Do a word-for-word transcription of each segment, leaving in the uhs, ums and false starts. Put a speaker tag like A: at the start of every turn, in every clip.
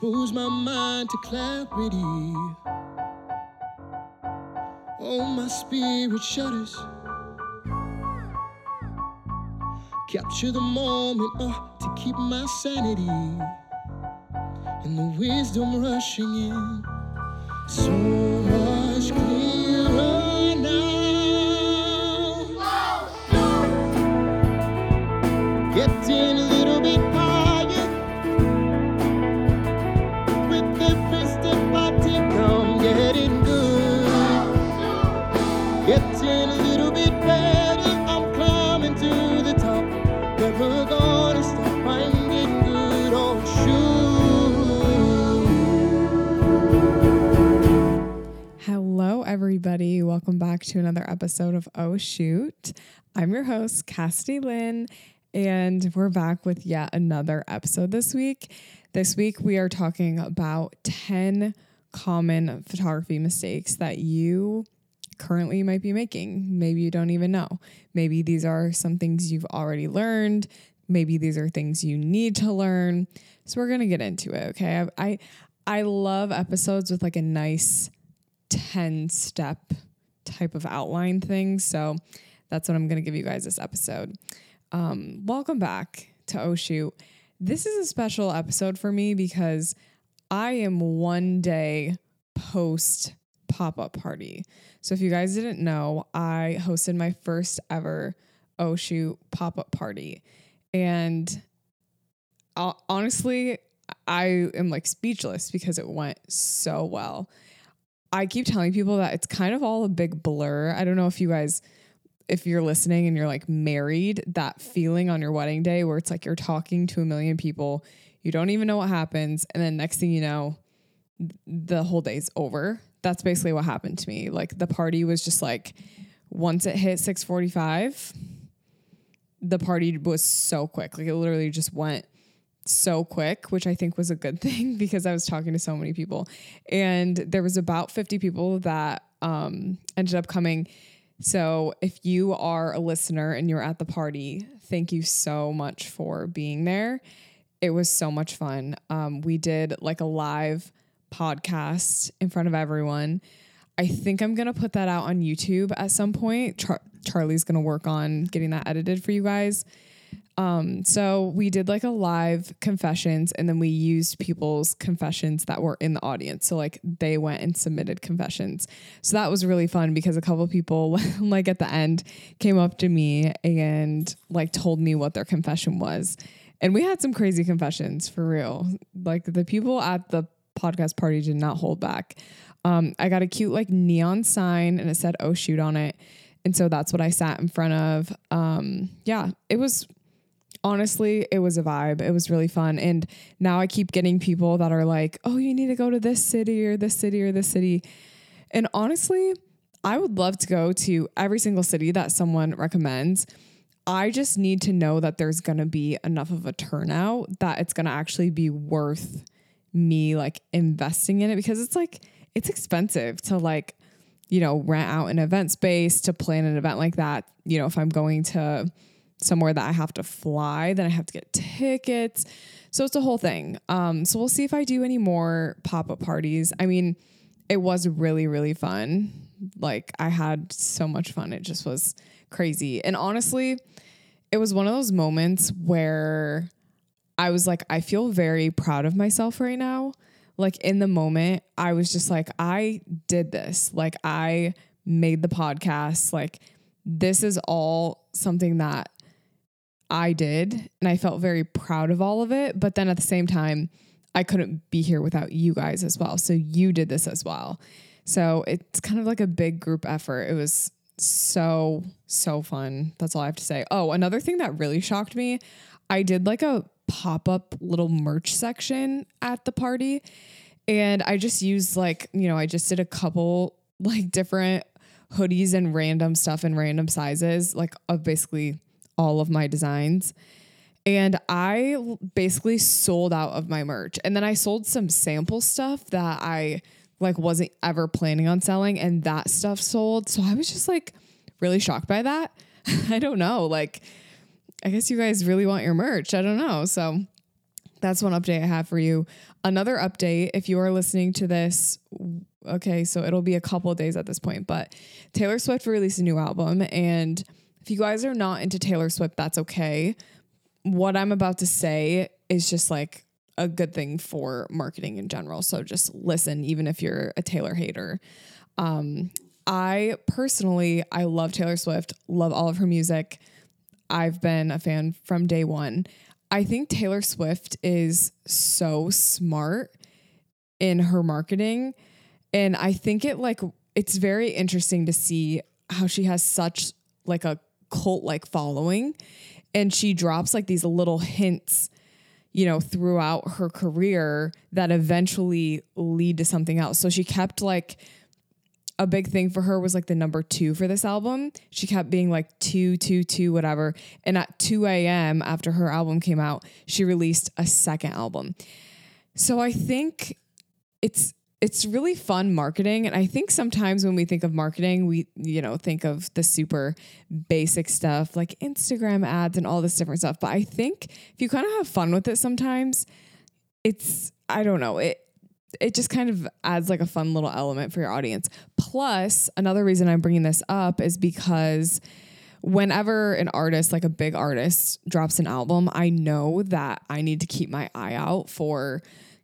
A: moves my mind to clarity. Oh, my spirit shudders. Capture the moment uh, to keep my sanity. And the wisdom rushing in. So much clearer now. Getting a little bit higher. With every step I take, I'm getting good. Getting a little bit better. I'm climbing to the top. Never gonna stop. I'm getting good. Oh, shoot.
B: Hello, everybody. Welcome back to another episode of Oh Shoot. I'm your host, Cassidy Lynn, and we're back with yet another episode this week. This week, we are talking about ten common photography mistakes that you currently might be making. Maybe you don't even know. Maybe these are some things you've already learned. Maybe these are things you need to learn. So we're going to get into it, okay? I, I I love episodes with like a nice ten-step type of outline thing. So that's what I'm going to give you guys this episode. Um, welcome back to Oh Shoot. This is a special episode for me because I am one day post pop-up party. So if you guys didn't know, I hosted my first ever Oh Shoot pop-up party. And I'll, honestly, I am like speechless because it went so well. I keep telling people that it's kind of all a big blur. I don't know if you guys, if you're listening and you're like married, that feeling on your wedding day where it's like you're talking to a million people, you don't even know what happens. And then next thing you know, the whole day's over. That's basically what happened to me. Like the party was just like, once it hit six forty-five, the party was so quick. Like it literally just went so quick, which I think was a good thing because I was talking to so many people. And there was about fifty people that um, ended up coming. So if you are a listener and you're at the party, thank you so much for being there. It was so much fun. Um, we did like a live podcast in front of everyone. I think I'm going to put that out on YouTube at some point. Char- Charlie's going to work on getting that edited for you guys. Um, so we did like a live confessions and then we used people's confessions that were in the audience. So like they went and submitted confessions. So that was really fun because a couple of people like at the end came up to me and like told me what their confession was. And we had some crazy confessions for real. Like the people at the podcast party did not hold back. Um, I got a cute like neon sign and it said, "Oh Shoot" on it. And so that's what I sat in front of. Um, yeah, it was honestly, it was a vibe. It was really fun. And now I keep getting people that are like, "Oh, you need to go to this city or this city or this city." And honestly, I would love to go to every single city that someone recommends. I just need to know that there's going to be enough of a turnout that it's going to actually be worth me like investing in it, because it's like, it's expensive to like, you know, rent out an event space to plan an event like that. You know, if I'm going to somewhere that I have to fly, then I have to get tickets. So it's a whole thing. Um, so we'll see if I do any more pop-up parties. I mean, it was really, really fun. Like I had so much fun. It just was crazy. And honestly, it was one of those moments where I was like, I feel very proud of myself right now. Like in the moment, I was just like, I did this. Like I made the podcast. Like this is all something that I did. And I felt very proud of all of it. But then at the same time, I couldn't be here without you guys as well. So you did this as well. So it's kind of like a big group effort. It was so, so fun. That's all I have to say. Oh, another thing that really shocked me, I did like a pop-up little merch section at the party. And I just used like, you know, I just did a couple like different hoodies and random stuff in random sizes, like of basically all of my designs. And I basically sold out of my merch. And then I sold some sample stuff that I like wasn't ever planning on selling, and that stuff sold. So I was just like really shocked by that. I don't know. Like, I guess you guys really want your merch. I don't know. So that's one update I have for you. Another update, if you are listening to this, okay, so it'll be a couple of days at this point, but Taylor Swift released a new album. And if you guys are not into Taylor Swift, that's okay. What I'm about to say is just like a good thing for marketing in general. So just listen, even if you're a Taylor hater. Um, I personally, I love Taylor Swift, love all of her music. I've been a fan from day one. I think Taylor Swift is so smart in her marketing. And I think it like, it's very interesting to see how she has such like a cult like following, and she drops like these little hints, you know, throughout her career that eventually lead to something else. So she kept like, a big thing for her was like the number two for this album. She kept being like two, two, two, whatever. And at two a.m. after her album came out, she released a second album. So I think it's, it's really fun marketing. And I think sometimes when we think of marketing, we, you know, think of the super basic stuff like Instagram ads and all this different stuff. But I think if you kind of have fun with it sometimes, it's, I don't know, it, it just kind of adds like a fun little element for your audience. Plus, another reason I'm bringing this up is because whenever an artist, like a big artist, drops an album, I know that I need to keep my eye out for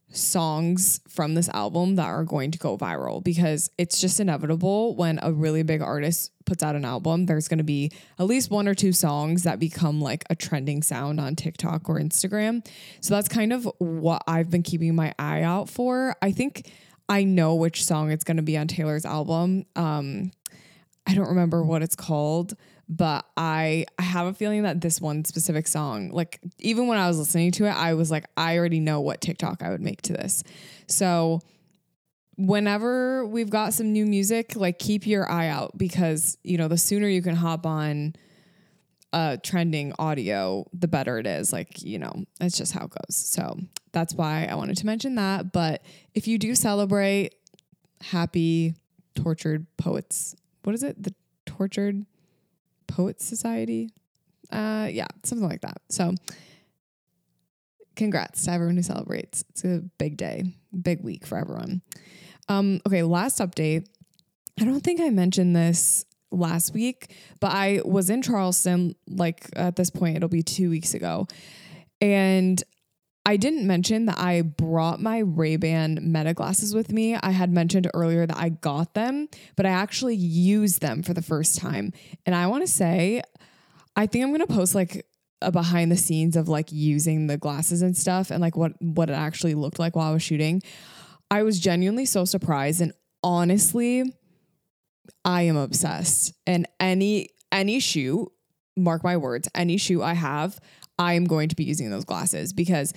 B: songs from this album that are going to go viral, because it's just inevitable when a really big artist puts out an album, there's going to be at least one or two songs that become like a trending sound on TikTok or Instagram. So that's kind of what I've been keeping my eye out for. I think I know which song it's going to be on Taylor's album. Um, I don't remember what it's called, but I, I have a feeling that this one specific song, like even when I was listening to it, I was like, I already know what TikTok I would make to this. So whenever we've got some new music, like keep your eye out, because, you know, the sooner you can hop on uh, trending audio, the better it is. Like, you know, it's just how it goes. So that's why I wanted to mention that. But if you do celebrate, happy Tortured Poets, what is it? The Tortured Poets Society? Uh, yeah, something like that. So congrats to everyone who celebrates. It's a big day, big week for everyone. Um, okay, last update. I don't think I mentioned this last week, but I was in Charleston, like at this point, it'll be two weeks ago. And I didn't mention that I brought my Ray-Ban Meta glasses with me. I had mentioned earlier that I got them, but I actually used them for the first time. And I want to say, I think I'm going to post like a behind the scenes of like using the glasses and stuff and like what, what it actually looked like while I was shooting. I was genuinely so surprised. And honestly, I am obsessed. And any, any shoot, mark my words, any shoot I have, I am going to be using those glasses, because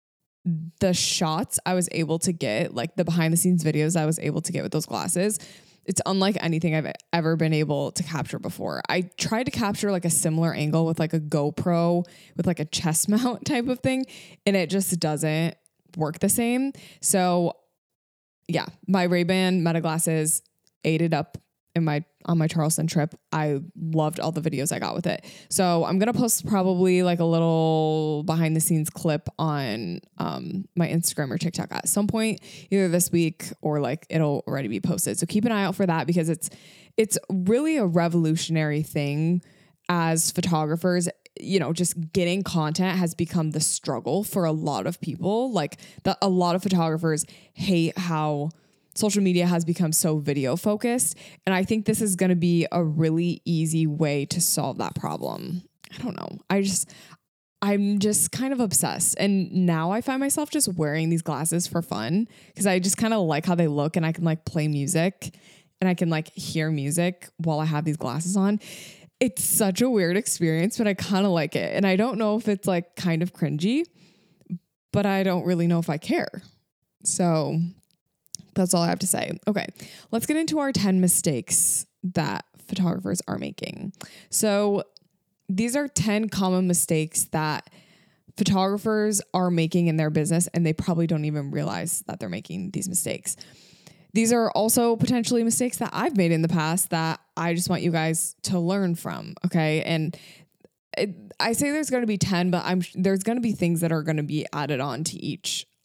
B: the shots I was able to get, like the behind the scenes videos I was able to get with those glasses, it's unlike anything I've ever been able to capture before. I tried to capture like a similar angle with like a GoPro with like a chest mount type of thing, and it just doesn't work the same. So yeah, my Ray-Ban Meta glasses ate it up in my on my Charleston trip. I loved all the videos I got with it. So I'm going to post probably like a little behind the scenes clip on um, my Instagram or TikTok at some point, either this week or like it'll already be posted. So keep an eye out for that, because it's, it's really a revolutionary thing as photographers. You know, just getting content has become the struggle for a lot of people. Like that, a lot of photographers hate how social media has become so video focused. And I think this is going to be a really easy way to solve that problem. I don't know. I just, I'm just kind of obsessed. And now I find myself just wearing these glasses for fun, because I just kind of like how they look, and I can like play music and I can like hear music while I have these glasses on. It's such a weird experience, but I kind of like it. And I don't know if it's like kind of cringy, but I don't really know if I care. So that's all I have to say. Okay, let's get into our ten mistakes that photographers are making. So these are ten common mistakes that photographers are making in their business, and they probably don't even realize that they're making these mistakes. These are also potentially mistakes that I've made in the past that I just want you guys to learn from. Okay. And it, I say there's going to be ten, but I'm there's going to be things that are going to be added on to each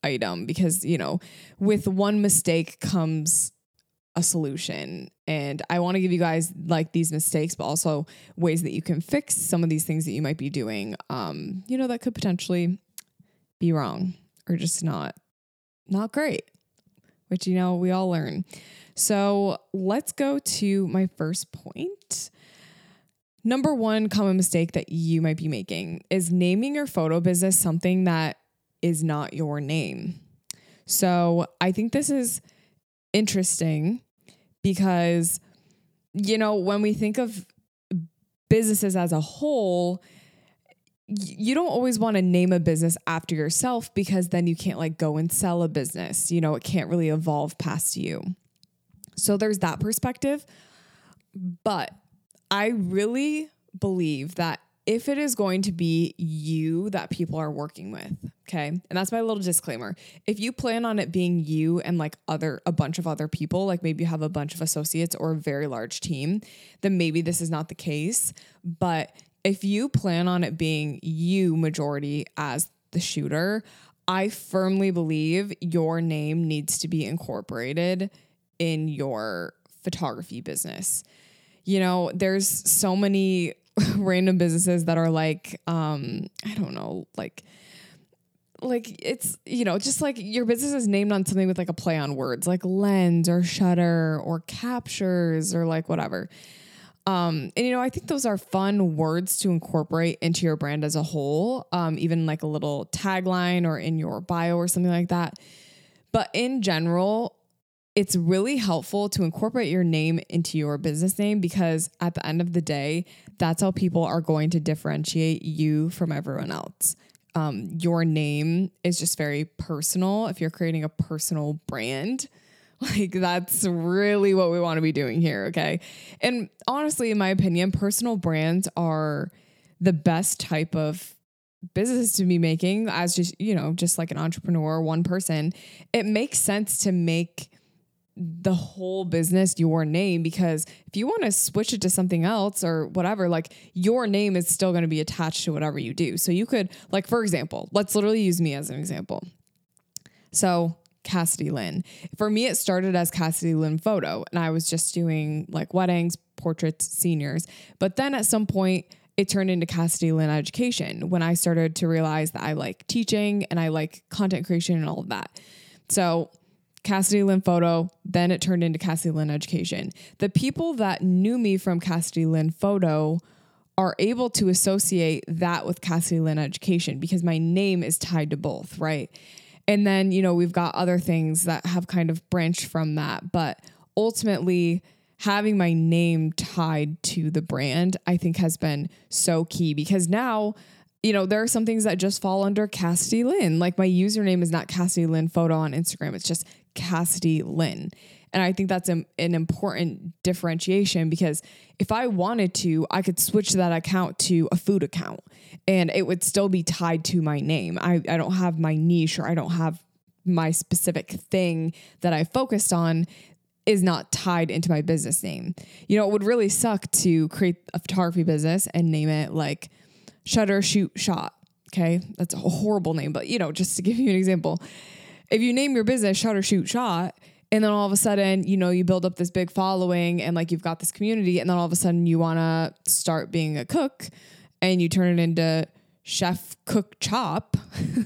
B: item because, you know, with one mistake comes a solution. And I want to give you guys like these mistakes, but also ways that you can fix some of these things that you might be doing, um, you know, that could potentially be wrong or just not, not great, which, you know, we all learn. So let's go to my first point. Number one common mistake that you might be making is naming your photo business something that is not your name. So I think this is interesting because, you know, when we think of businesses as a whole, you don't always want to name a business after yourself because then you can't like go and sell a business. You know, it can't really evolve past you. So there's that perspective. But I really believe that if it is going to be you that people are working with, okay, and that's my little disclaimer. If you plan on it being you and like other, a bunch of other people, like maybe you have a bunch of associates or a very large team, then maybe this is not the case. But if you plan on it being you majority as the shooter, I firmly believe your name needs to be incorporated in your photography business. You know, there's so many random businesses that are like, um, I don't know, like, like it's, you know, just like your business is named on something with like a play on words, like Lens or Shutter or Captures or like whatever. Um, and, you know, I think those are fun words to incorporate into your brand as a whole, um, even like a little tagline or in your bio or something like that. But in general, it's really helpful to incorporate your name into your business name because at the end of the day, that's how people are going to differentiate you from everyone else. Um, your name is just very personal. If you're creating a personal brand, like that's really what we want to be doing here. Okay. And honestly, in my opinion, personal brands are the best type of business to be making as just, you know, just like an entrepreneur, one person. It makes sense to make the whole business your name because if you want to switch it to something else or whatever, like your name is still going to be attached to whatever you do. So you could, like, for example, let's literally use me as an example. So Cassidy Lynn, for me, it started as Cassidy Lynn Photo and I was just doing like weddings, portraits, seniors. But then at some point it turned into Cassidy Lynn Education when I started to realize that I like teaching and I like content creation and all of that. So Cassidy Lynn Photo, then it turned into Cassidy Lynn Education. The people that knew me from Cassidy Lynn Photo are able to associate that with Cassidy Lynn Education because my name is tied to both, right? And then, you know, we've got other things that have kind of branched from that. But ultimately, having my name tied to the brand, I think has been so key because now, you know, there are some things that just fall under Cassidy Lynn. Like my username is not Cassidy Lynn Photo on Instagram. It's just Cassidy Lynn. And I think that's a, an important differentiation because if I wanted to, I could switch that account to a food account and it would still be tied to my name. I, I don't have my niche or I don't have my specific thing that I focused on is not tied into my business name. You know, it would really suck to create a photography business and name it like Shutter Shoot Shot. Okay. That's a horrible name, but you know, just to give you an example, if you name your business Shutter Shoot Shot, and then all of a sudden, you know, you build up this big following and like you've got this community, and then all of a sudden you want to start being a cook and you turn it into Chef Cook Chop.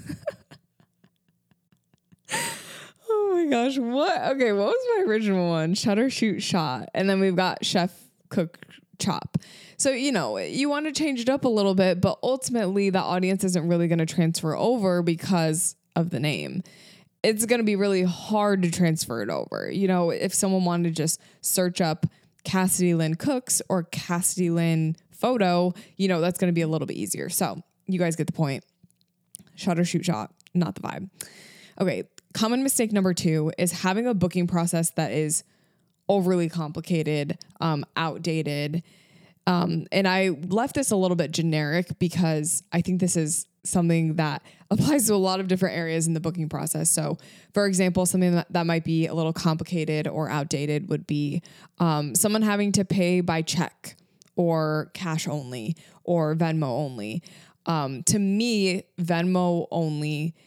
B: Oh my gosh. What? Okay. What was my original one? Shutter Shoot Shot. And then we've got Chef Cook Chop. So, you know, you want to change it up a little bit, but ultimately the audience isn't really going to transfer over because of the name. It's going to be really hard to transfer it over. You know, if someone wanted to just search up Cassidy Lynn Cooks or Cassidy Lynn Photo, you know, that's going to be a little bit easier. So you guys get the point. Shutter Shoot Shot, not the vibe. Okay. Common mistake number two is having a booking process that is overly complicated, um, outdated. Um, and I left this a little bit generic because I think this is something that applies to a lot of different areas in the booking process. So for example, something that, that might be a little complicated or outdated would be um, someone having to pay by check or cash only or Venmo only. Um, to me, Venmo only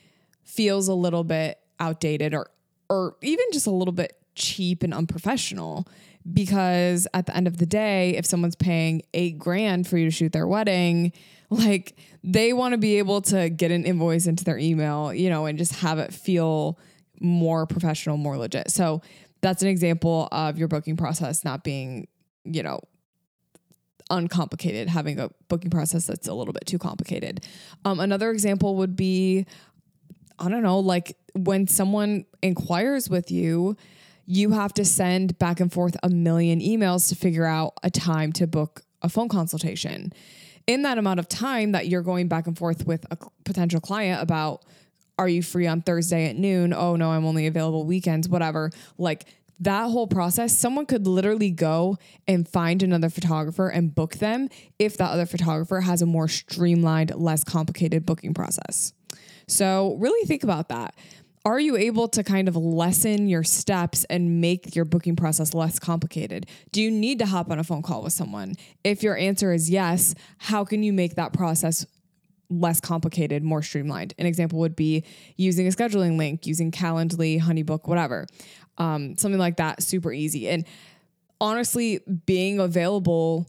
B: feels a little bit outdated or or even just a little bit cheap and unprofessional, because at the end of the day, if someone's paying eight grand for you to shoot their wedding, like they want to be able to get an invoice into their email, you know, and just have it feel more professional, more legit. So that's an example of your booking process not being, you know, uncomplicated, having a booking process that's a little bit too complicated. Um, another example would be, I don't know, like when someone inquires with you, you have to send back and forth a million emails to figure out a time to book a phone consultation. In that amount of time that you're going back and forth with a potential client about, are you free on Thursday at noon? Oh no, I'm only available weekends, whatever. Like that whole process, someone could literally go and find another photographer and book them if that other photographer has a more streamlined, less complicated booking process. So really think about that. Are you able to kind of lessen your steps and make your booking process less complicated? Do you need to hop on a phone call with someone? If your answer is yes, how can you make that process less complicated, more streamlined? An example would be using a scheduling link, using Calendly, Honeybook, whatever. Um, something like that, super easy. And honestly, being available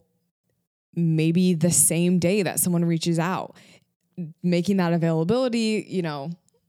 B: maybe the same day that someone reaches out, making that availability, you know,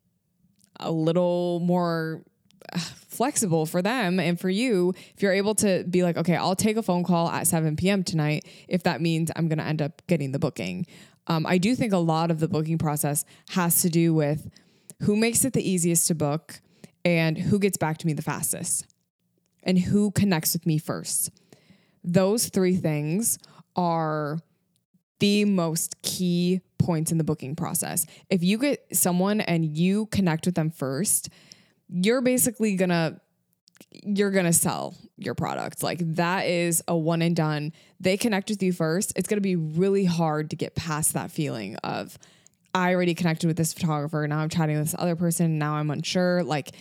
B: a little more flexible for them and for you. If you're able to be like, okay, I'll take a phone call at seven p.m. tonight, if that means I'm going to end up getting the booking. Um, I do think a lot of the booking process has to do with who makes it the easiest to book and who gets back to me the fastest and who connects with me first. Those three things are the most key points in the booking process. If you get someone and you connect with them first, you're basically gonna, you're gonna sell your product. Like that is a one and done. They connect with you first. It's gonna be really hard to get past that feeling of, I already connected with this photographer. Now I'm chatting with this other person. Now I'm unsure. Like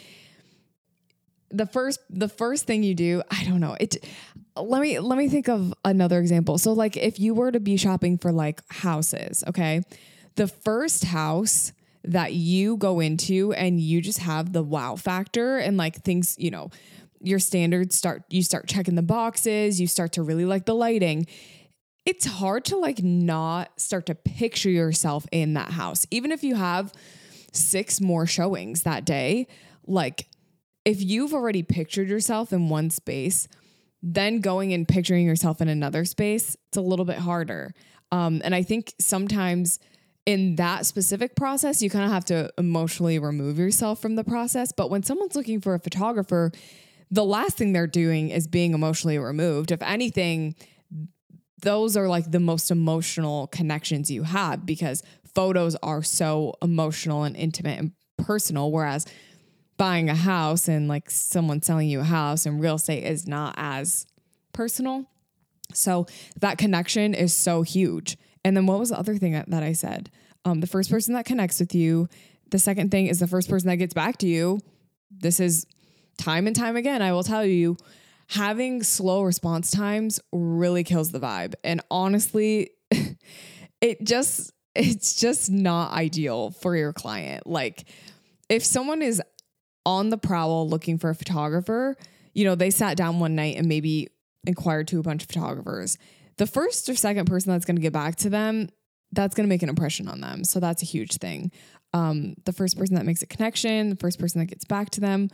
B: the first, the first thing you do, I don't know. It, let me, let me think of another example. So like if you were to be shopping for like houses, okay, the first house that you go into and you just have the wow factor and like things, you know, your standards start, you start checking the boxes, you start to really like the lighting. It's hard to like not start to picture yourself in that house. Even if you have six more showings that day, like if you've already pictured yourself in one space, then going and picturing yourself in another space, it's a little bit harder. Um, and I think sometimes in that specific process, you kind of have to emotionally remove yourself from the process. But when someone's looking for a photographer, the last thing they're doing is being emotionally removed. If anything, those are like the most emotional connections you have because photos are so emotional and intimate and personal. Whereas buying a house and like someone selling you a house and real estate is not as personal. So that connection is so huge. And then what was the other thing that, that I said? Um, the first person that connects with you. The second thing is the first person that gets back to you. This is time and time again, I will tell you, having slow response times really kills the vibe. And honestly, it just, it's just not ideal for your client. Like if someone is on the prowl looking for a photographer, you know, they sat down one night and maybe inquired to a bunch of photographers. The first or second person that's going to get back to them, that's going to make an impression on them. So that's a huge thing. Um, the first person that makes a connection, the first person that gets back to them.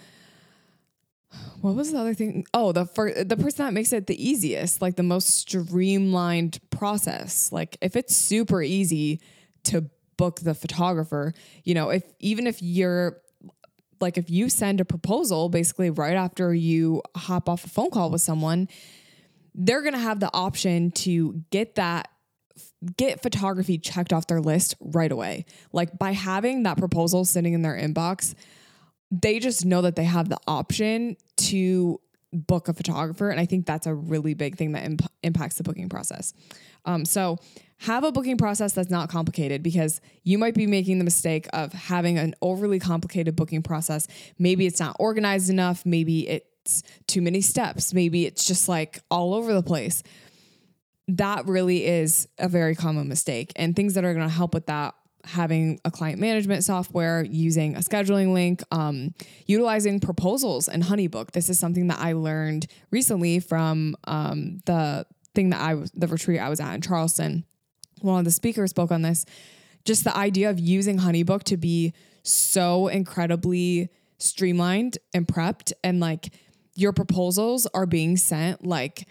B: What was the other thing? Oh, the first, the person that makes it the easiest, like the most streamlined process. Like if it's super easy to book the photographer, you know, if even if you're like, if you send a proposal basically right after you hop off a phone call with someone, they're going to have the option to get that, get photography checked off their list right away. Like by having that proposal sitting in their inbox, they just know that they have the option to book a photographer. And I think that's a really big thing that imp- impacts the booking process. Um, so have a booking process that's not complicated, because you might be making the mistake of having an overly complicated booking process. Maybe it's not organized enough. Maybe it's too many steps. Maybe it's just like all over the place. That really is a very common mistake. And things that are going to help with that having a client management software, using a scheduling link, um, utilizing proposals and HoneyBook. This is something that I learned recently from um, the thing that I was, the retreat I was at in Charleston. One of the speakers spoke on this, just the idea of using HoneyBook to be so incredibly streamlined and prepped, and like your proposals are being sent like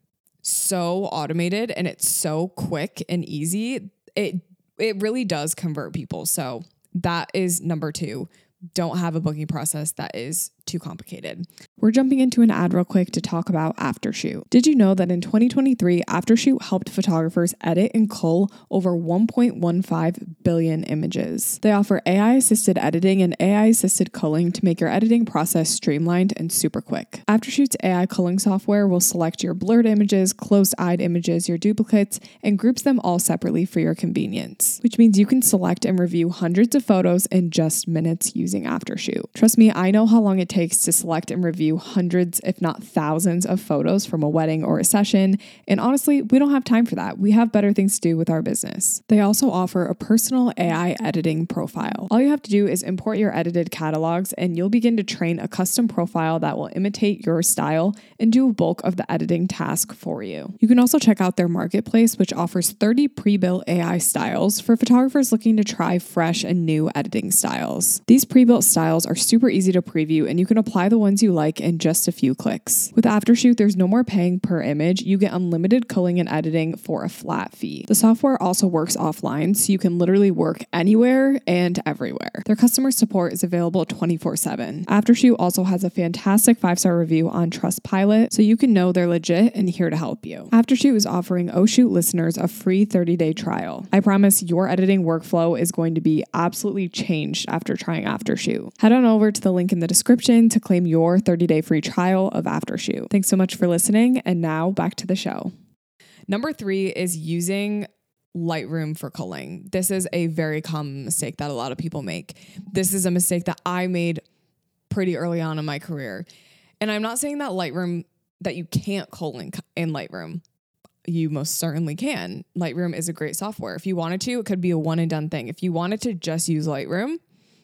B: so automated and it's so quick and easy. It It really does convert people. So that is number two. Don't have a booking process that is too complicated. We're jumping into an ad real quick to talk about Aftershoot. Did you know that in twenty twenty-three, Aftershoot helped photographers edit and cull over one point one five billion images? They offer A I-assisted editing and A I-assisted culling to make your editing process streamlined and super quick. Aftershoot's A I culling software will select your blurred images, closed-eyed images, your duplicates, and groups them all separately for your convenience, which means you can select and review hundreds of photos in just minutes using Aftershoot. Trust me, I know how long it takes to select and review hundreds, if not thousands, of photos from a wedding or a session. And honestly, we don't have time for that. We have better things to do with our business. They also offer a personal A I editing profile. All you have to do is import your edited catalogs, and you'll begin to train a custom profile that will imitate your style and do a bulk of the editing task for you. You can also check out their marketplace, which offers thirty pre-built A I styles for photographers looking to try fresh and new editing styles. These pre-built styles are super easy to preview, and you can apply the ones you like in just a few clicks. With Aftershoot, there's no more paying per image. You get unlimited culling and editing for a flat fee. The software also works offline, so you can literally work anywhere and everywhere. Their customer support is available twenty-four seven. Aftershoot also has a fantastic five-star review on Trustpilot, so you can know they're legit and here to help you. Aftershoot is offering Oh Shoot listeners a free thirty-day trial. I promise your editing workflow is going to be absolutely changed after trying Aftershoot. Head on over to the link in the description to claim your thirty-day free trial of Aftershoot. Thanks so much for listening, and now back to the show. Number three is using Lightroom for culling. This is a very common mistake that a lot of people make. This is a mistake that I made pretty early on in my career. And I'm not saying that Lightroom, that you can't cull in, in Lightroom. You most certainly can. Lightroom is a great software. If you wanted to, it could be a one and done thing. If you wanted to just use Lightroom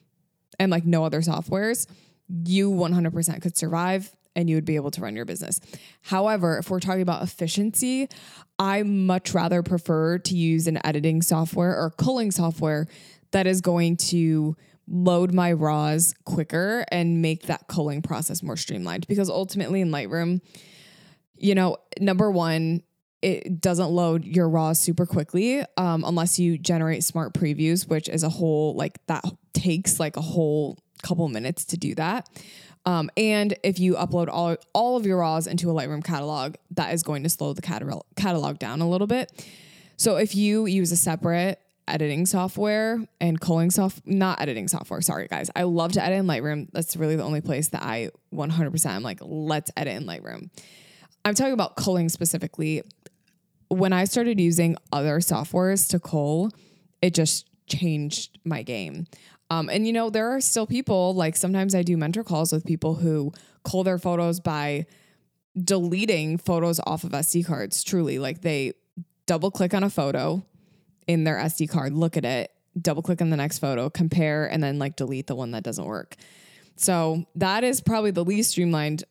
B: and like no other softwares, you one hundred percent could survive and you would be able to run your business. However, if we're talking about efficiency, I much rather prefer to use an editing software or culling software that is going to load my raws quicker and make that culling process more streamlined. Because ultimately in Lightroom, you know, number one, it doesn't load your raws super quickly um, unless you generate smart previews, which is a whole, like that takes like a whole couple minutes to do that. Um, and if you upload all, all of your raws into a Lightroom catalog, that is going to slow the catalog, catalog down a little bit. So if you use a separate editing software and culling soft, not editing software, sorry guys. I love to edit in Lightroom. That's really the only place that I one hundred percent I'm like, let's edit in Lightroom. I'm talking about culling specifically. When I started using other softwares to cull, it just changed my game. Um, and, you know, there are still people, like sometimes I do mentor calls with people who cull their photos by deleting photos off of S D cards. Truly, like they double click on a photo in their S D card, look at it, double click on the next photo, compare, and then like delete the one that doesn't work. So that is probably the least streamlined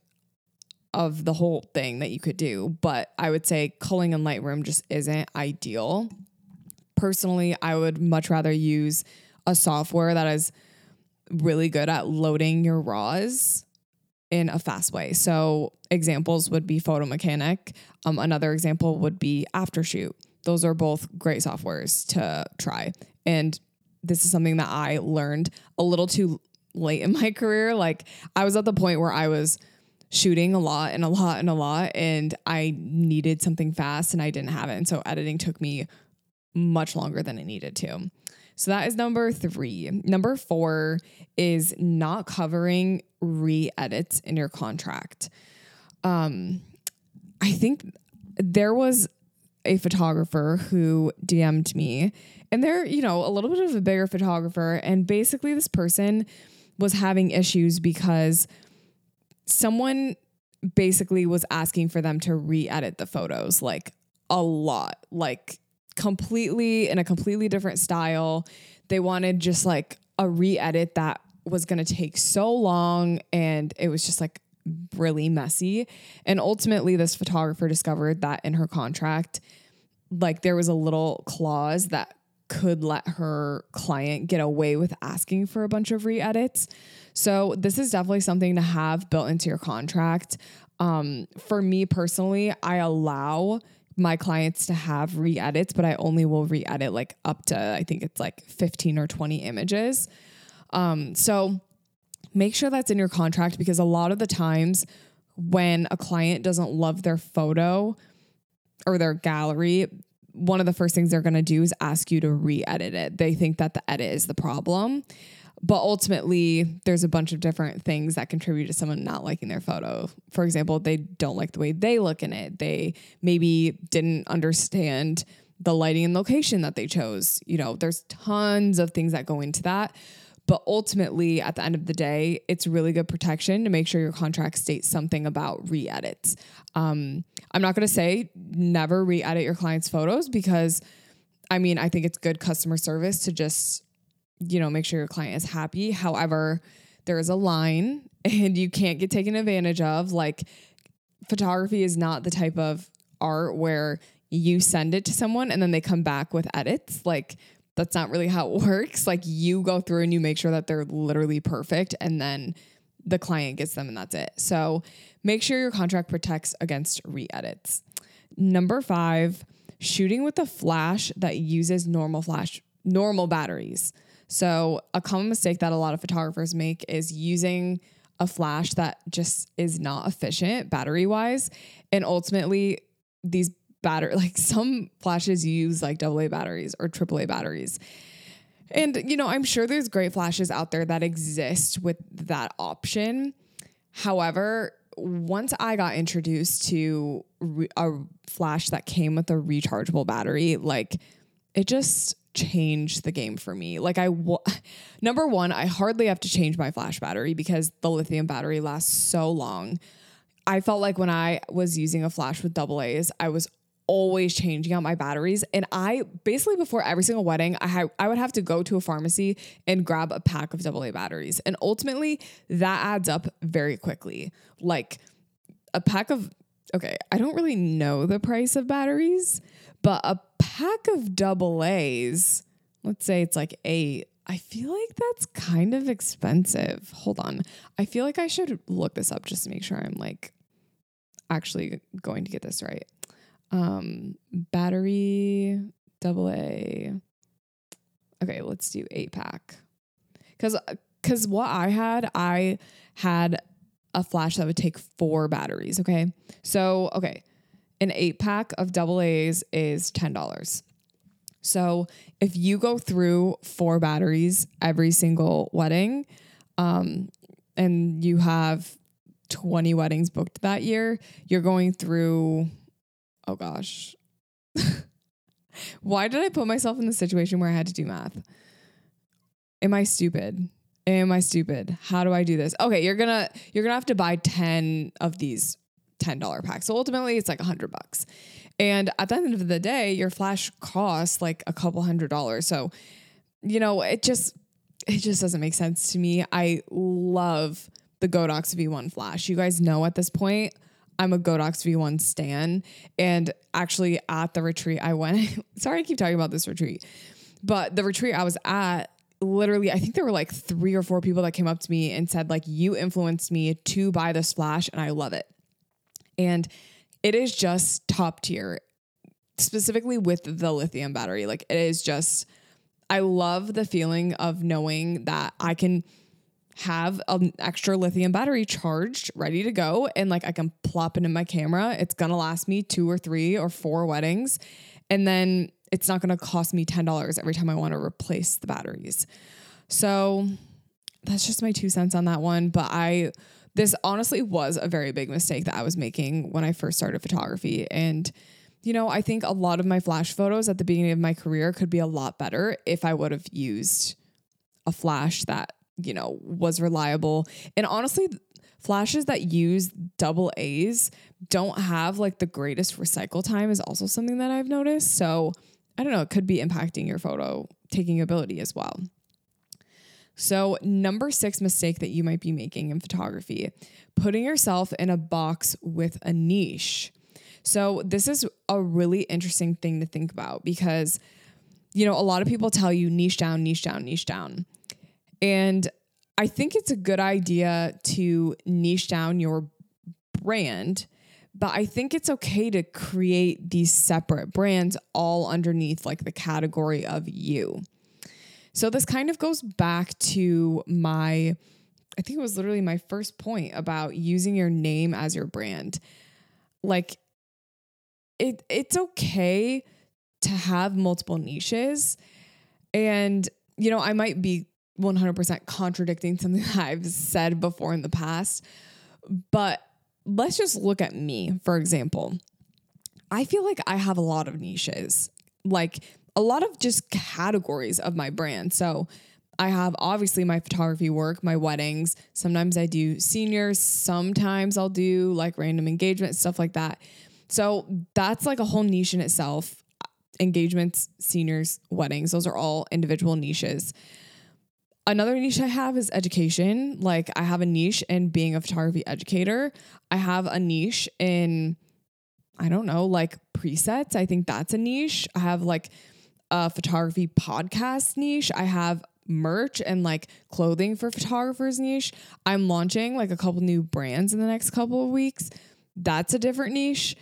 B: of the whole thing that you could do. But I would say culling in Lightroom just isn't ideal. Personally, I would much rather use a software that is really good at loading your raws in a fast way. So examples would be Photo Mechanic. Um, another example would be Aftershoot. Those are both great softwares to try. And this is something that I learned a little too late in my career. Like I was at the point where I was shooting a lot and a lot and a lot, and I needed something fast and I didn't have it. And so editing took me much longer than it needed to. So that is number three. Number four is not covering re-edits in your contract. Um, I think there was a photographer who D M'd me, and they're, you know, a little bit of a bigger photographer. And basically this person was having issues because someone basically was asking for them to re-edit the photos, like a lot, like completely in a completely different style. they wanted just like a re-edit that was going to take so long, and it was just like really messy. And ultimately this photographer discovered that in her contract, like there was a little clause that could let her client get away with asking for a bunch of re-edits. So this is definitely something to have built into your contract. Um, for me personally, I allow my clients to have re-edits, but I only will re-edit like up to, I think it's like fifteen or twenty images. Um, so make sure that's in your contract, because a lot of the times when a client doesn't love their photo or their gallery, one of the first things they're going to do is ask you to re-edit it. They think that the edit is the problem, but ultimately there's a bunch of different things that contribute to someone not liking their photo. For example, they don't like the way they look in it. They maybe didn't understand the lighting and location that they chose. You know, there's tons of things that go into that. But ultimately, at the end of the day, it's really good protection to make sure your contract states something about re-edits. Um, I'm not going to say never re-edit your client's photos, because, I mean, I think it's good customer service to just, you know, make sure your client is happy. However, there is a line and you can't get taken advantage of. Like, photography is not the type of art where you send it to someone and then they come back with edits. Like, that's not really how it works. Like, you go through and you make sure that they're literally perfect, and then the client gets them and that's it. So make sure your contract protects against re-edits. Number five, shooting with a flash that uses normal flash, normal batteries. So a common mistake that a lot of photographers make is using a flash that just is not efficient battery wise. And ultimately these battery, like some flashes use like double A batteries or triple A batteries. And, you know, I'm sure there's great flashes out there that exist with that option. However, once I got introduced to re- a flash that came with a rechargeable battery, like it just changed the game for me. Like I, w- number one, I hardly have to change my flash battery because the lithium battery lasts so long. I felt like when I was using a flash with double A's, I was always changing out my batteries. And I basically, before every single wedding, I ha- I would have to go to a pharmacy and grab a pack of double A batteries. And ultimately that adds up very quickly. Like a pack of, okay, I don't really know the price of batteries, but a pack of double A's, let's say it's like eight, I feel like that's kind of expensive. Hold on. I feel like I should look this up just to make sure I'm like actually going to get this right. Um, battery double A. Okay, let's do eight pack. Cause, cause what I had, I had a flash that would take four batteries. Okay. So, okay. An eight pack of double A's is ten dollars. So if you go through four batteries every single wedding, um, and you have twenty weddings booked that year, you're going through, oh gosh. Why did I put myself in the situation where I had to do math? Am I stupid? Am I stupid? How do I do this? Okay, you're gonna you're gonna have to buy ten of these ten dollar packs. So ultimately it's like a hundred bucks. And at the end of the day, your flash costs like a couple hundred dollars. So, you know, it just it just doesn't make sense to me. I love the Godox V one flash. You guys know at this point, I'm a Godox V one stan. And actually at the retreat I went, sorry I keep talking about this retreat, but the retreat I was at, literally, I think there were like three or four people that came up to me and said like, you influenced me to buy this flash and I love it. And it is just top tier, specifically with the lithium battery. Like it is just, I love the feeling of knowing that I can have an extra lithium battery charged, ready to go. And like, I can plop it in my camera. It's going to last me two or three or four weddings. And then it's not going to cost me ten dollars every time I want to replace the batteries. So that's just my two cents on that one. But I, this honestly was a very big mistake that I was making when I first started photography. And, you know, I think a lot of my flash photos at the beginning of my career could be a lot better if I would have used a flash that, you know, was reliable. And honestly, flashes that use double A's don't have like the greatest recycle time is also something that I've noticed. So I don't know, it could be impacting your photo taking ability as well. So number six mistake that you might be making in photography, putting yourself in a box with a niche. So this is a really interesting thing to think about because, you know, a lot of people tell you niche down, niche down, niche down. And I think it's a good idea to niche down your brand, but I think it's okay to create these separate brands all underneath like the category of you. So this kind of goes back to my, I think it was literally my first point about using your name as your brand. Like it, it's okay to have multiple niches. And, you know, I might be one hundred percent contradicting something that I've said before in the past, but let's just look at me, for example. I feel like I have a lot of niches, like a lot of just categories of my brand. So I have obviously my photography work, my weddings. Sometimes I do seniors. Sometimes I'll do like random engagement, stuff like that. So that's like a whole niche in itself. Engagements, seniors, weddings, those are all individual niches. Another niche I have is education. Like I have a niche in being a photography educator. I have a niche in, I don't know, like presets. I think that's a niche. I have like a photography podcast niche. I have merch and like clothing for photographers niche. I'm launching like a couple new brands in the next couple of weeks. That's a different niche.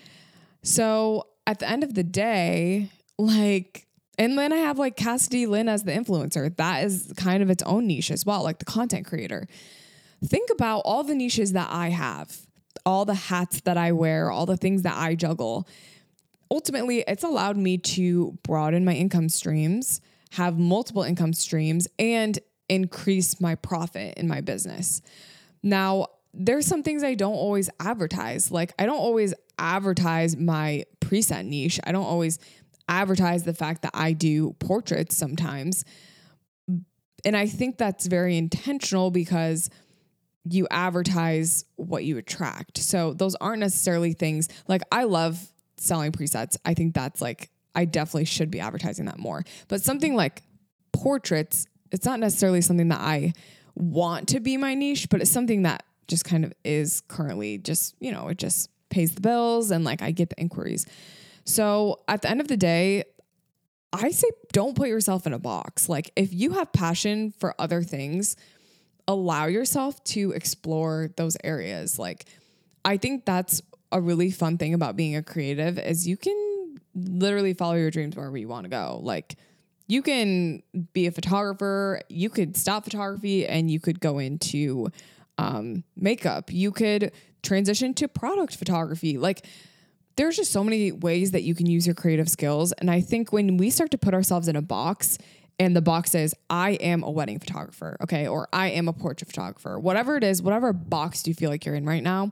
B: So at the end of the day, like, and then I have like Cassidy Lynn as the influencer. That is kind of its own niche as well, like the content creator. Think about all the niches that I have, all the hats that I wear, all the things that I juggle. Ultimately, it's allowed me to broaden my income streams, have multiple income streams, and increase my profit in my business. Now, there's some things I don't always advertise. Like I don't always advertise my preset niche. I don't always advertise the fact that I do portraits sometimes. And I think that's very intentional because you advertise what you attract. So those aren't necessarily things like I love selling presets. I think that's like, I definitely should be advertising that more. But something like portraits, it's not necessarily something that I want to be my niche, but it's something that just kind of is currently just, you know, it just pays the bills and like I get the inquiries. So at the end of the day, I say don't put yourself in a box. Like if you have passion for other things, allow yourself to explore those areas. Like I think that's a really fun thing about being a creative is you can literally follow your dreams wherever you want to go. Like you can be a photographer, you could stop photography and you could go into um, makeup. You could transition to product photography. Like there's just so many ways that you can use your creative skills. And I think when we start to put ourselves in a box and the box says, I am a wedding photographer, okay, or I am a portrait photographer, whatever it is, whatever box do you feel like you're in right now,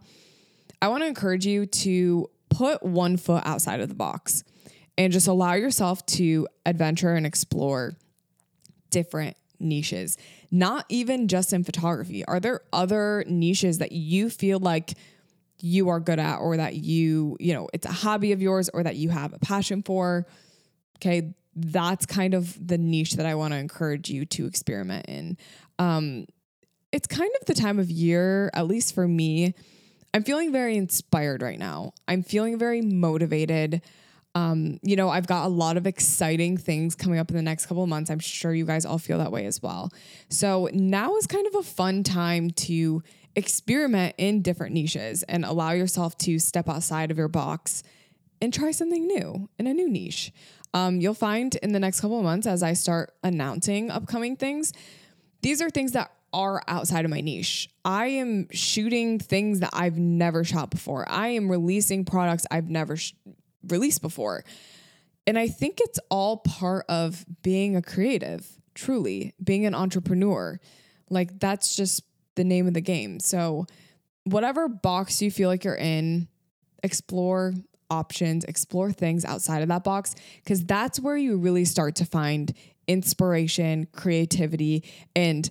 B: I want to encourage you to put one foot outside of the box and just allow yourself to adventure and explore different niches, not even just in photography. Are there other niches that you feel like you are good at or that you, you know, it's a hobby of yours or that you have a passion for? Okay. That's kind of the niche that I want to encourage you to experiment in. Um, it's kind of the time of year, at least for me, I'm feeling very inspired right now. I'm feeling very motivated. Um, you know, I've got a lot of exciting things coming up in the next couple of months. I'm sure you guys all feel that way as well. So now is kind of a fun time to experiment in different niches and allow yourself to step outside of your box and try something new in a new niche. Um, you'll find in the next couple of months, as I start announcing upcoming things, these are things that are outside of my niche. I am shooting things that I've never shot before. I am releasing products I've never sh- released before. And I think it's all part of being a creative, truly being an entrepreneur. Like that's just the name of the game. So whatever box you feel like you're in, explore options, explore things outside of that box, because that's where you really start to find inspiration, creativity. And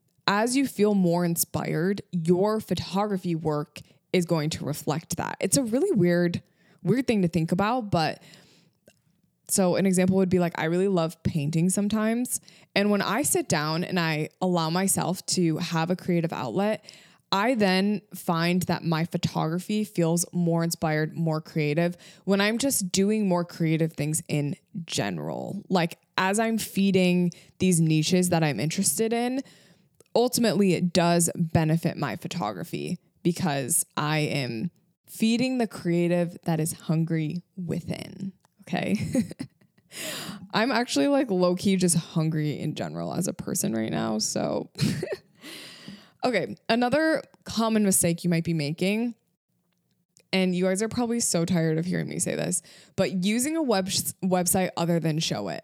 B: as you feel more inspired, your photography work is going to reflect that. It's a really weird, weird thing to think about, but So an example would be like, I really love painting sometimes. And when I sit down and I allow myself to have a creative outlet, I then find that my photography feels more inspired, more creative when I'm just doing more creative things in general. Like as I'm feeding these niches that I'm interested in, ultimately it does benefit my photography because I am feeding the creative that is hungry within. Okay. I'm actually like low key just hungry in general as a person right now. So, okay. Another common mistake you might be making, and you guys are probably so tired of hearing me say this, but using a web website other than Showit.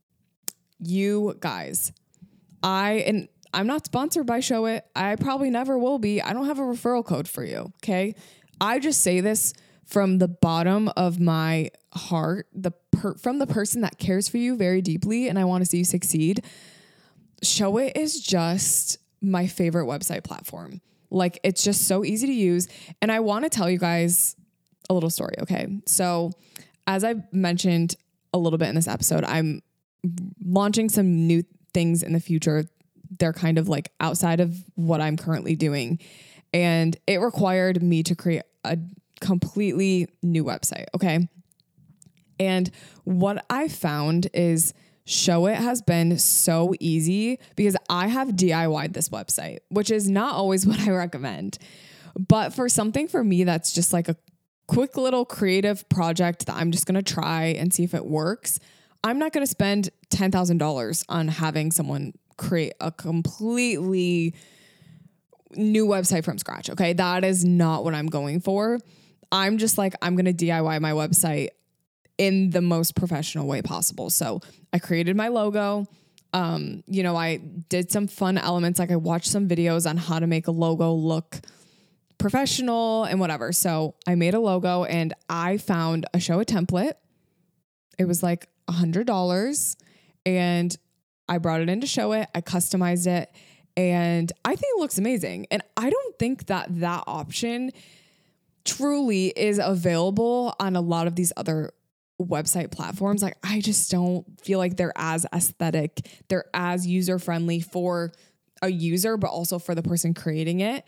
B: You guys, I, and I'm not sponsored by Showit. I probably never will be. I don't have a referral code for you. Okay. I just say this from the bottom of my heart, the per- from the person that cares for you very deeply, and I want to see you succeed. Showit is just my favorite website platform. Like it's just so easy to use. And I want to tell you guys a little story. Okay. So as I mentioned a little bit in this episode, I'm launching some new things in the future. They're kind of like outside of what I'm currently doing. And it required me to create a completely new website. Okay. And what I found is Showit has been so easy because I have D I Y'd this website, which is not always what I recommend. But for something for me that's just like a quick little creative project that I'm just going to try and see if it works, I'm not going to spend ten thousand dollars on having someone create a completely new website from scratch. Okay. That is not what I'm going for. I'm just like, I'm going to D I Y my website in the most professional way possible. So I created my logo. Um, you know, I did some fun elements. Like I watched some videos on how to make a logo look professional and whatever. So I made a logo and I found a Showit template. It was like a hundred dollars and I brought it in to Showit. I customized it and I think it looks amazing. And I don't think that that option truly is available on a lot of these other website platforms. Like I just don't feel like they're as aesthetic. They're as user-friendly for a user, but also for the person creating it.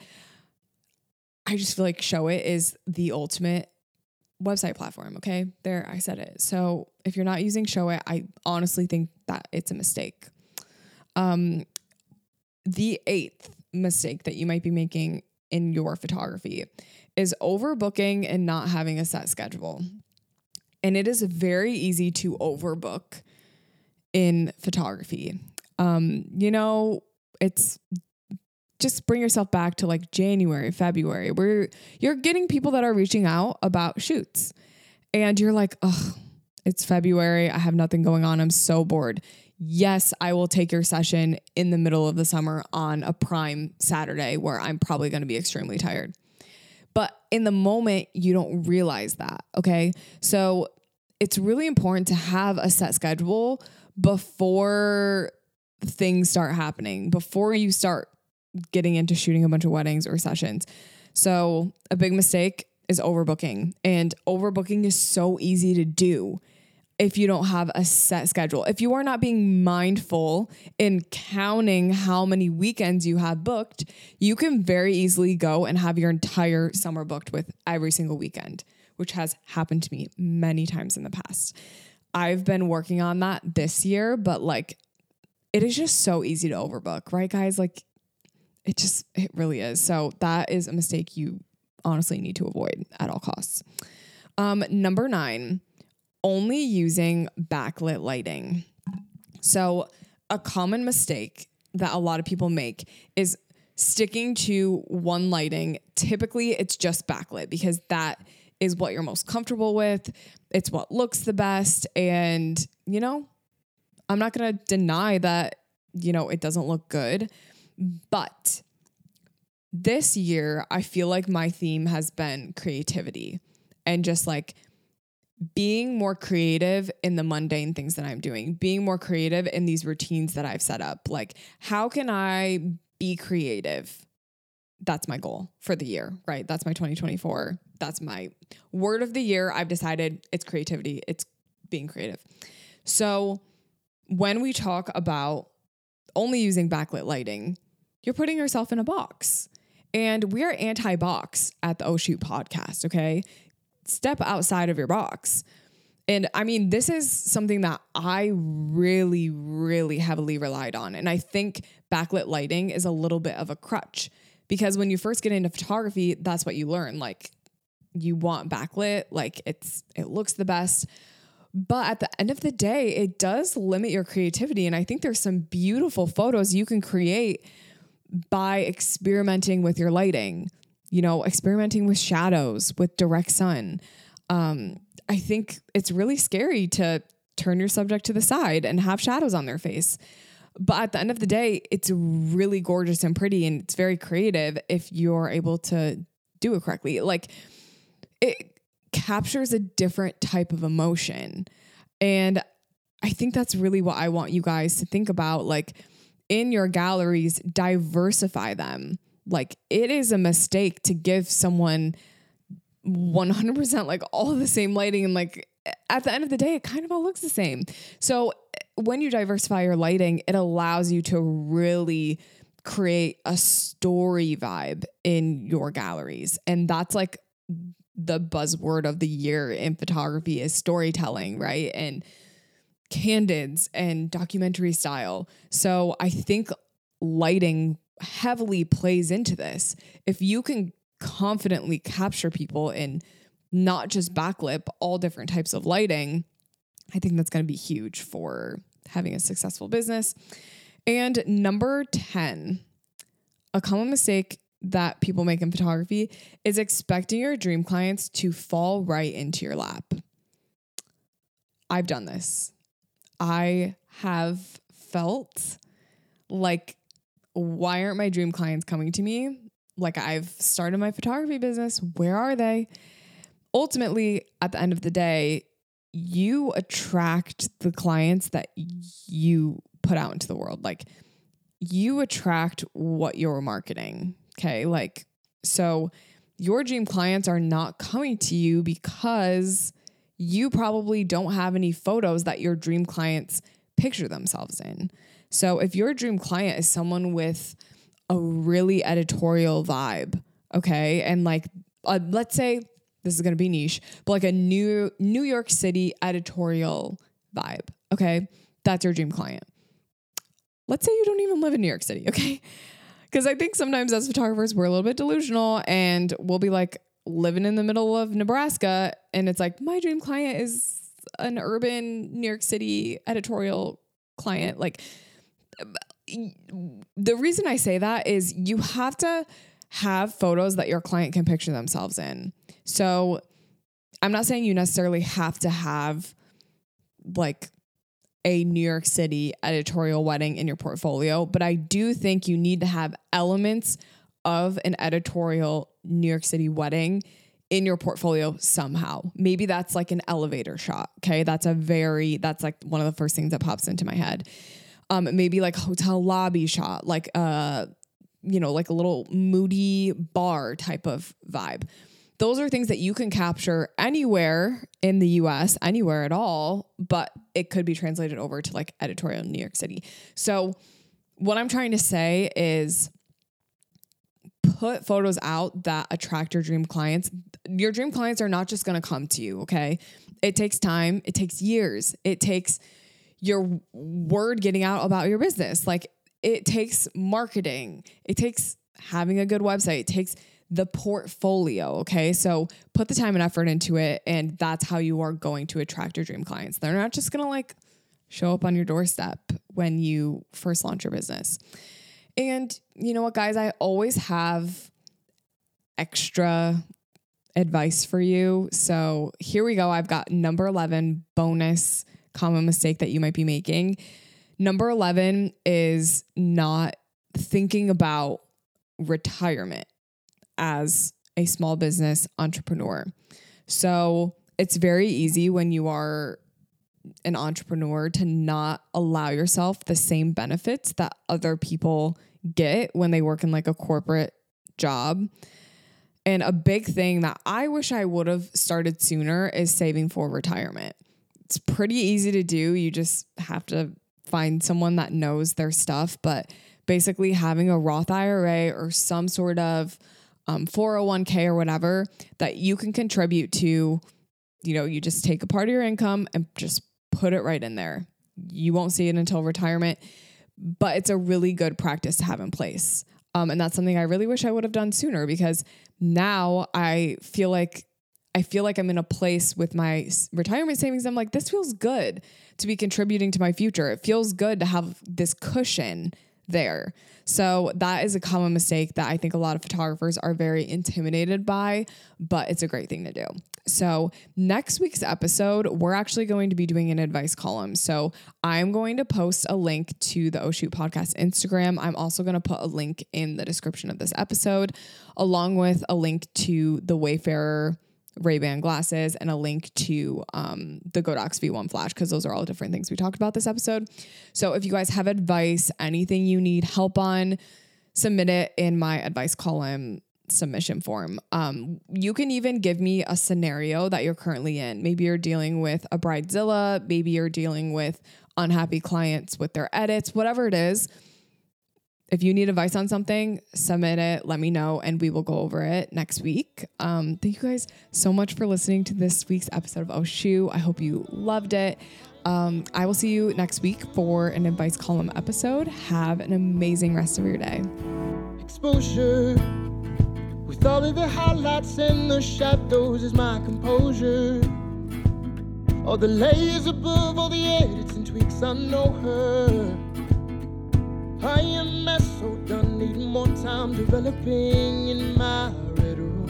B: I just feel like Showit is the ultimate website platform. Okay. There, I said it. So if you're not using Showit, I honestly think that it's a mistake. Um, the eighth mistake that you might be making in your photography is overbooking and not having a set schedule. And it is very easy to overbook in photography. Um, you know, it's just bring yourself back to like January, February, where you're getting people that are reaching out about shoots. And you're like, oh, it's February. I have nothing going on. I'm so bored. Yes, I will take your session in the middle of the summer on a prime Saturday where I'm probably going to be extremely tired. But in the moment, you don't realize that. Okay. So it's really important to have a set schedule before things start happening, before you start getting into shooting a bunch of weddings or sessions. So a big mistake is overbooking, and overbooking is so easy to do if you don't have a set schedule. If you are not being mindful in counting how many weekends you have booked, you can very easily go and have your entire summer booked with every single weekend, which has happened to me many times in the past. I've been working on that this year, but like, it is just so easy to overbook, right, guys? Like, it just, it really is. So that is a mistake you honestly need to avoid at all costs. Um, number nine, only using backlit lighting. So a common mistake that a lot of people make is sticking to one lighting. Typically it's just backlit because that is what you're most comfortable with. It's what looks the best. And, you know, I'm not going to deny that, you know, it doesn't look good, but this year I feel like my theme has been creativity and just like being more creative in the mundane things that I'm doing, being more creative in these routines that I've set up. Like, how can I be creative? That's my goal for the year, right? That's my twenty twenty-four. That's my word of the year. I've decided it's creativity. It's being creative. So when we talk about only using backlit lighting, you're putting yourself in a box. And we're anti-box at the Oh Shoot podcast, okay? Step outside of your box. And I mean, this is something that I really, really heavily relied on. And I think backlit lighting is a little bit of a crutch because when you first get into photography, that's what you learn. Like you want backlit, like it's, it looks the best. But at the end of the day, it does limit your creativity. And I think there's some beautiful photos you can create by experimenting with your lighting, you know, experimenting with shadows, with direct sun. Um, I think it's really scary to turn your subject to the side and have shadows on their face. But at the end of the day, it's really gorgeous and pretty, and it's very creative if you're able to do it correctly. Like it captures a different type of emotion. And I think that's really what I want you guys to think about. Like in your galleries, diversify them. Like it is a mistake to give someone one hundred percent like all the same lighting. And like at the end of the day, it kind of all looks the same. So when you diversify your lighting, it allows you to really create a story vibe in your galleries. And that's like the buzzword of the year in photography is storytelling, right? And candids and documentary style. So I think lighting heavily plays into this. If you can confidently capture people in not just backlit, but all different types of lighting, I think that's going to be huge for having a successful business. And number ten, a common mistake that people make in photography is expecting your dream clients to fall right into your lap. I've done this. I have felt like, why aren't my dream clients coming to me? Like I've started my photography business. Where are they? Ultimately, at the end of the day, you attract the clients that you put out into the world. Like you attract what you're marketing. Okay. Like, so your dream clients are not coming to you because you probably don't have any photos that your dream clients picture themselves in. So if your dream client is someone with a really editorial vibe, okay, and like, uh, let's say this is going to be niche, but like a new New York City editorial vibe, okay, that's your dream client. Let's say you don't even live in New York City, okay? Because I think sometimes as photographers, we're a little bit delusional and we'll be like living in the middle of Nebraska and it's like, my dream client is an urban New York City editorial client. Like the reason I say that is you have to have photos that your client can picture themselves in. So I'm not saying you necessarily have to have like a New York City editorial wedding in your portfolio, but I do think you need to have elements of an editorial New York City wedding in your portfolio somehow. Maybe that's like an elevator shot. Okay. That's a very, that's like one of the first things that pops into my head. Um, maybe like hotel lobby shot, like, uh, you know, like a little moody bar type of vibe. Those are things that you can capture anywhere in the U S, anywhere at all, but it could be translated over to like editorial New York City. So what I'm trying to say is put photos out that attract your dream clients. Your dream clients are not just going to come to you. Okay. It takes time. It takes years. It takes your word getting out about your business. Like it takes marketing. It takes having a good website. It takes the portfolio. Okay. So put the time and effort into it. And that's how you are going to attract your dream clients. They're not just going to like show up on your doorstep when you first launch your business. And you know what, guys, I always have extra advice for you. So here we go. I've got number eleven bonus common mistake that you might be making. Number eleven is not thinking about retirement as a small business entrepreneur. So it's very easy when you are an entrepreneur to not allow yourself the same benefits that other people get when they work in like a corporate job. And a big thing that I wish I would have started sooner is saving for retirement. It's pretty easy to do. You just have to find someone that knows their stuff. But basically having a Roth I R A or some sort of um, four oh one k or whatever that you can contribute to, you know, you just take a part of your income and just put it right in there. You won't see it until retirement, but it's a really good practice to have in place. Um, and that's something I really wish I would have done sooner, because now I feel like I feel like I'm in a place with my retirement savings. I'm like, this feels good to be contributing to my future. It feels good to have this cushion there. So that is a common mistake that I think a lot of photographers are very intimidated by, but it's a great thing to do. So next week's episode, we're actually going to be doing an advice column. So I'm going to post a link to the Oh Shoot Podcast Instagram. I'm also going to put a link in the description of this episode, along with a link to the Wayfarer Ray-Ban glasses and a link to um, the Godox V one Flash, because those are all different things we talked about this episode. So if you guys have advice, anything you need help on, submit it in my advice column submission form. Um, you can even give me a scenario that you're currently in. Maybe you're dealing with a bridezilla, maybe you're dealing with unhappy clients with their edits, whatever it is. If you need advice on something, submit it, let me know, and we will go over it next week. Um, thank you guys so much for listening to this week's episode of Oh Shoot. I hope you loved it. Um, I will see you next week for an advice column episode. Have an amazing rest of your day.
A: Exposure, with all of the highlights and the shadows, is my composure. All the layers above, all the edits and tweaks, I know her. I am as so done, need more time developing in my red room.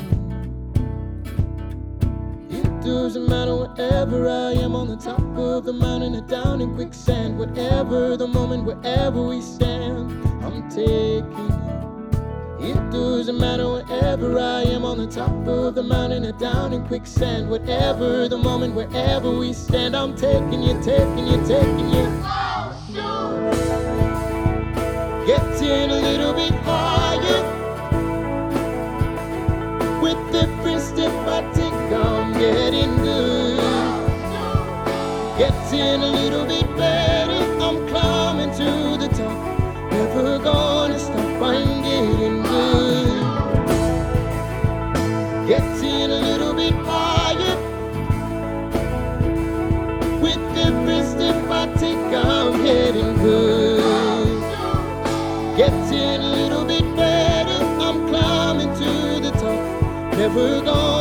A: It doesn't matter wherever I am, on the top of the mountain or down in quicksand. Whatever the moment, wherever we stand, I'm taking you. It doesn't matter wherever I am, on the top of the mountain or down in quicksand. Whatever the moment, wherever we stand, I'm taking you, taking you, taking you. Oh, shoot. Getting a little bit higher. With every step I take, I'm getting good. Getting a little bit better, I'm climbing to the top. Never gonna stop, I'm getting good. Getting a little bit higher. With every step I take, I'm getting good. Getting a little bit better, I'm climbing to the top. Never gone.